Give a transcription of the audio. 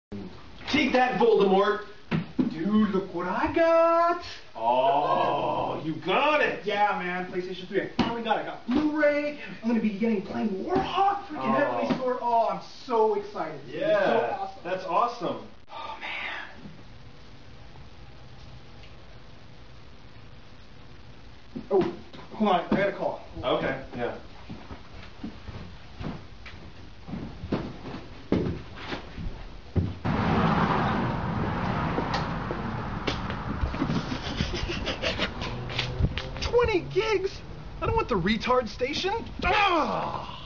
Take that, Voldemort! Dude, look what I got! Oh, you got it! Yeah, man, PlayStation 3. I finally got it. I got Blu-ray. I'm gonna be playing Warhawk, freaking Heavenly Sword. Oh, I'm so excited. Yeah, it's so awesome. That's awesome. Oh, man. Oh, hold on. I got a call. Okay, yeah. $20 gigs? I don't want the retard station. Ah!